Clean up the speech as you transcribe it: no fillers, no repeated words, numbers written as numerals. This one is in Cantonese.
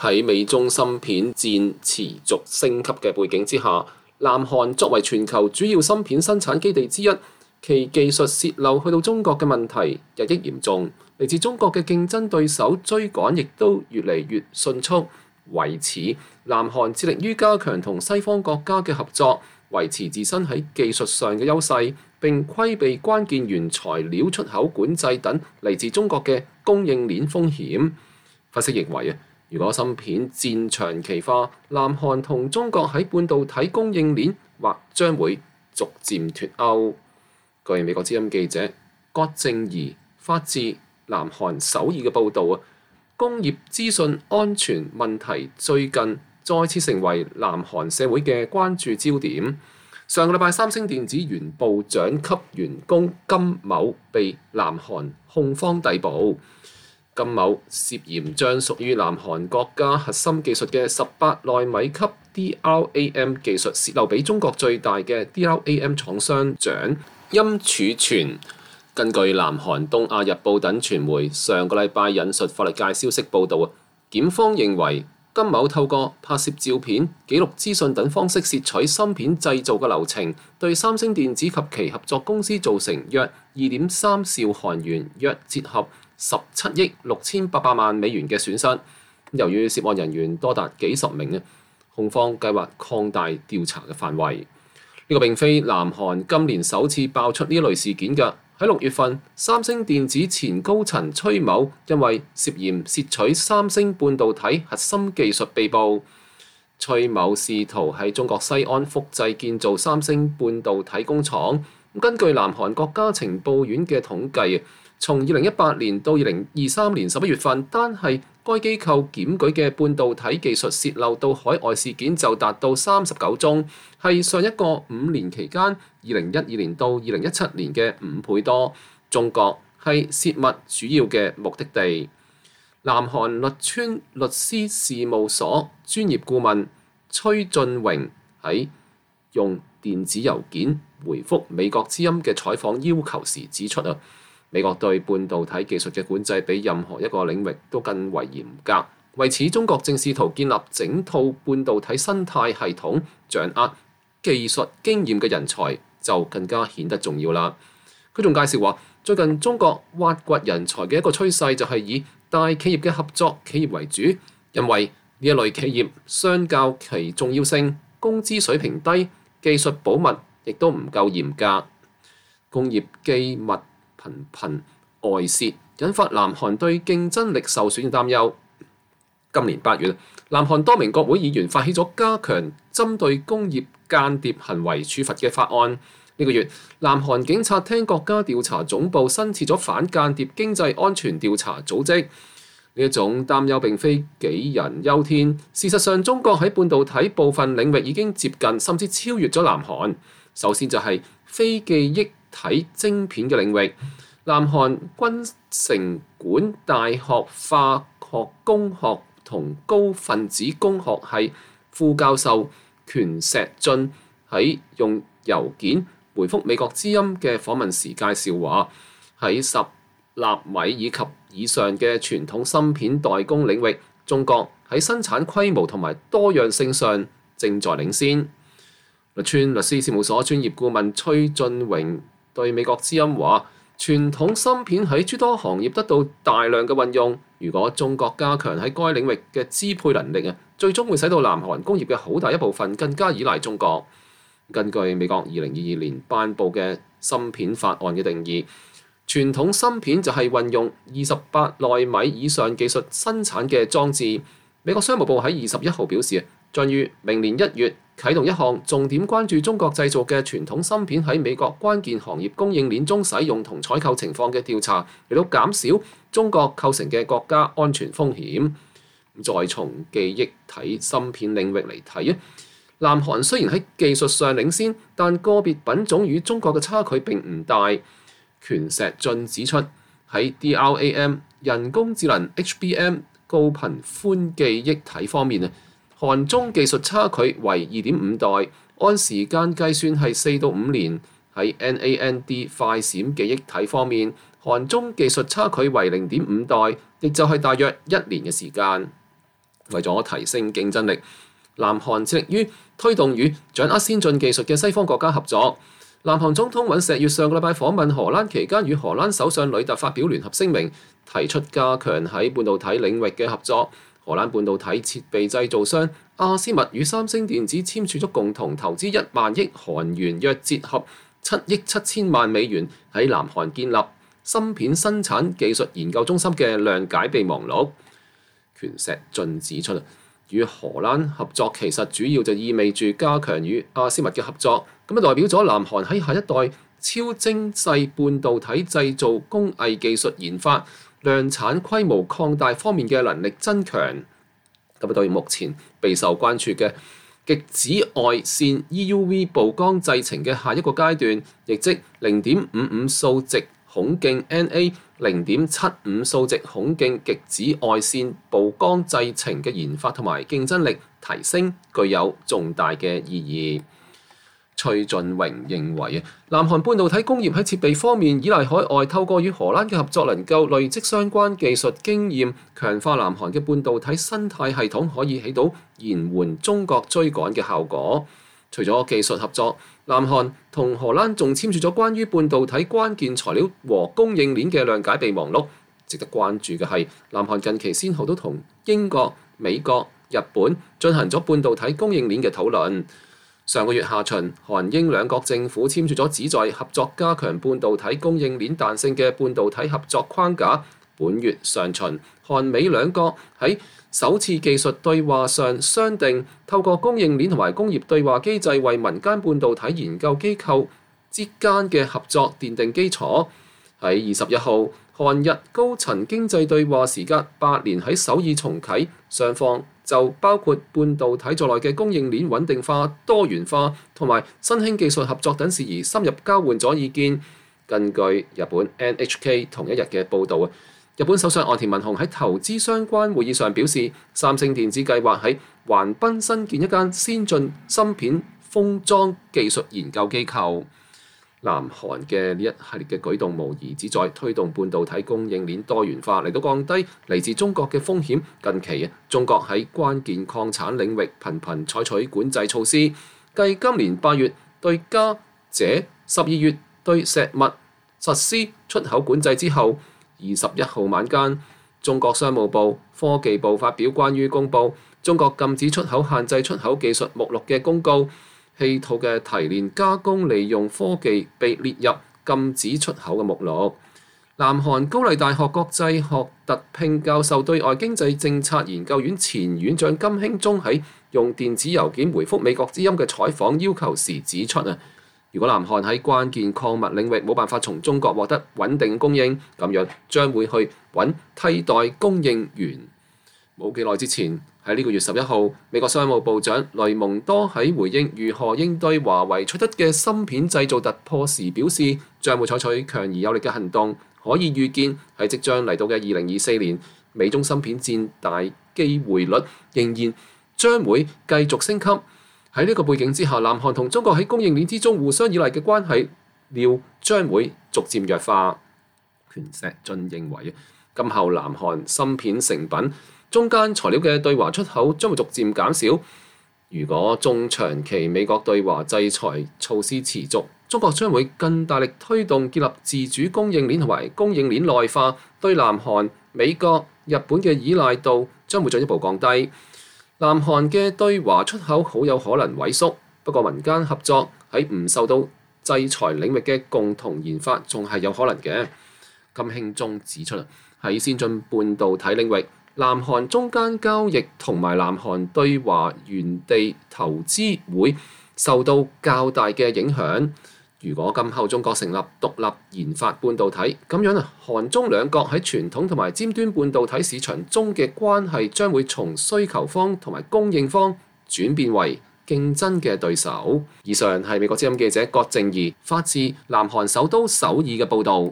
喺美中芯片戰持續升級嘅背景之下，南韓作為全球主要芯片生產基地之一，其技術洩漏去到中國嘅問題日益嚴重，嚟自中國嘅競爭對手追趕亦都越嚟越迅速。為此，南韓致力於加強同西方國家嘅合作，維持自身喺技術上嘅優勢，並規避關鍵原材料出口管制等嚟自中國嘅供應鏈風險。分析認為，如果芯片戰長期化，南韓同中國喺半導體供應鏈或將會逐漸脫鈎。據美國之音記者郭正儀發自南韓首爾嘅報導，工業資訊安全問題最近再次成為南韓社會嘅關注焦點。上個禮拜，三星電子原部長級員工金某被南韓控方逮捕。金某涉嫌將屬於南韓國家核心技術嘅18奈米級 DRAM 技術洩漏俾中國最大嘅 DRAM 廠商長鑫儲存。根據南韓東亞日報等傳媒上個禮拜引述法律界消息報導，檢方認為金某透過拍攝照片、記錄資訊等方式竊取芯片製造嘅流程，對三星電子及其合作公司造成約2.3兆韓元，約折合17億6800萬美元嘅損失。由於涉案人員多達幾十名，控方計劃擴大調查嘅範圍。呢個並非南韓今年首次爆出呢一類事件㗎。喺6月份，三星電子前高層崔某因為涉嫌竊取三星半導體核心技術被捕。崔某試圖喺中國西安複製建造三星半導體工廠。根據南韓國家情報院嘅統計，從2018年到2023年11月份，單係該機構檢舉嘅半導體技術洩漏到海外事件就達到39宗，係上一個5年期間2012年到2017年嘅5倍多。中國係洩密主要嘅目的地。南韓律川律師事務所專業顧問崔俊榮喺用電子郵件回覆美國之音嘅採訪要求時指出，美國對半導體技術嘅管制比任何一個領域都更為嚴格，為此中國正試圖建立整套半導體生態系統，掌握技術經驗嘅人才就更加顯得重要啦。佢仲介紹話，最近中國挖掘人才嘅一個趨勢就係以大企業嘅合作企業為主，因為呢一類企業相較其重要性，工資水平低，技術保密亦都唔夠嚴格，工業機密頻頻外洩，引發南韓對競爭力受損嘅擔憂。今年8月，南韓多名國會議員發起咗加強針對工業間諜行為處罰嘅法案。呢個月，南韓警察廳國家調查總部新設咗反間諜經濟安全調查組織。呢一種擔憂並非杞人憂天，事實上，中國喺半導體部分領域已經接近甚至超越咗南韓。首先就係非記憶體晶片嘅領域，南韓君城管大學化學工學同高分子工學系副教授權石俊喺用郵件回覆美國之音嘅訪問時介紹話，喺10納米以及以上嘅傳統芯片代工領域，中國喺生產規模同埋多樣性上正在領先。律川律師事務所專業顧問崔俊榮對美國之音話，傳統芯片喺諸多行業得到大量嘅運用，如果中國加強喺該領域嘅支配能力，最終會使到南韓工業嘅好大一部分更加依賴中國。根據美國2022年頒布嘅芯片法案嘅定義，傳統芯片就係運用28奈米以上技術生產嘅裝置。美國商務部喺21號表示，將於明年1月啟動一項重點關注中國製造嘅傳統芯片喺美國關鍵行業供應鏈中使用同採購情況嘅調查，嚟到減少中國構成嘅國家安全風險。再從記憶體芯片領域嚟睇，南韓雖然喺技術上領先，但個別品種與中國嘅差距並唔大。權石俊指出，喺 DRAM 人工智能 HBM 高頻寬記憶體方面，韓中技術差距為2.5代，按時間計算係4到5年。喺 NAND 快閃記憶體方面，韓中技術差距為0.5代，亦就係大約1年嘅時間。 為咗提升競爭力，南韓致力於推動與掌握先進技術嘅西方國家合作。南韓總統尹錫悅上個禮拜訪問荷蘭期間，與荷蘭首相呂特發表聯合聲明，提出加強喺半導體領域嘅合作。荷蘭半導體設備製造商阿斯麥與三星電子簽署咗共同投資1萬億韓元，約折合7億7千萬美元，喺南韓建立芯片生產技術研究中心嘅諒解備忘錄。權石俊指出，與荷蘭合作其實主要就意味住加強與阿斯麥嘅合作，咁代表咗南韓喺下一代超精細半導體製造工藝技術研發、量產規模擴大方面嘅能力增強。咁對目前備受關注嘅極紫外線 EUV 曝光製程嘅下一個階段，亦即0.55數值孔徑 NA、0.75數值孔徑極紫外線曝光製程嘅研發同埋競爭力提升，具有重大嘅意義。崔俊榮認為，南韓半導體工業喺設備方面依賴海外，透過與荷蘭嘅合作，能夠累積相關技術經驗，強化南韓嘅半導體生態系統，可以起到延緩中國追趕嘅效果。除咗技術合作，南韓同荷蘭仲簽署咗關於半導體關鍵材料和供應鏈嘅諒解備忘錄。值得關注嘅係，南韓近期先後都同英國、美國、日本進行咗半導體供應鏈嘅討論。上個月下旬，韓英兩國政府簽署咗旨在合作加強半導體供應鏈彈性嘅半導體合作框架。本月上旬，韓美兩國喺首次技術對話上商定，透過供應鏈同埋工業對話機制，為民間半導體研究機構之間嘅合作奠定基礎。喺21號，韓日高層經濟對話時隔8年喺首爾重啟，雙方就包括半導體在內嘅供應鏈穩定化、多元化同埋新興技術合作等事宜深入交換咗意見。根據日本 NHK 同一日嘅報導，日本首相岸田文雄喺投資相關會議上表示，三星電子計劃喺橫濱新建一間先進芯片封裝技術研究機構。南韓嘅呢一系列嘅舉動，無疑旨在推動半導體供應鏈多元化，嚟到降低嚟自中國嘅風險。近期中國喺關鍵礦產領域頻頻採取管制措施，繼今年8月對鎵、鍺，12月對石墨實施出口管制之後，21號晚間，中國商務部、科技部發表關於公佈中國禁止出口限制出口技術目錄嘅公告。稀土嘅提煉加工利用科技被列入禁止出口嘅目錄。南韓高麗大學國際學特聘教授、對外經濟政策研究院前院長金興中喺用電子郵件回覆美國之音嘅採訪要求時指出，如果南韓喺關鍵礦物領域冇辦法從中國獲得穩定供應，咁樣將會去揾替代供應源。冇幾耐之前，喺呢個月11號，美國商務部長雷蒙多喺回應如何應對華為取得嘅芯片製造突破時表示，將會採取強而有力嘅行動。可以預見喺即將嚟到嘅2024年，美中芯片戰大機會率仍然將會繼續升級。喺呢個背景之下，南韓同中國喺供應鏈之中互相依賴嘅關係料將會逐漸弱化。權石俊認為，今後南韓芯片成品中間材料嘅對華出口將會逐漸減少。如果中長期美國對華制裁措施持續，中國將會更大力推動建立自主供應鏈同埋供應鏈內化，對南韓、美國、日本嘅依賴度將會進一步降低。南韓嘅對華出口好有可能萎縮，不過民間合作喺唔受到制裁領域嘅共同研發仲係有可能嘅。金興中指出，喺先進半導體領域，南韓中間交易同埋南韓對華原地投資會受到較大嘅影響。如果今後中國成立獨立研發半導體，咁樣韓中兩國喺傳統同埋尖端半導體市場中嘅關係將會從需求方同埋供應方轉變為競爭嘅對手。以上係美國之音記者郭靜怡發自南韓首都首爾嘅報導。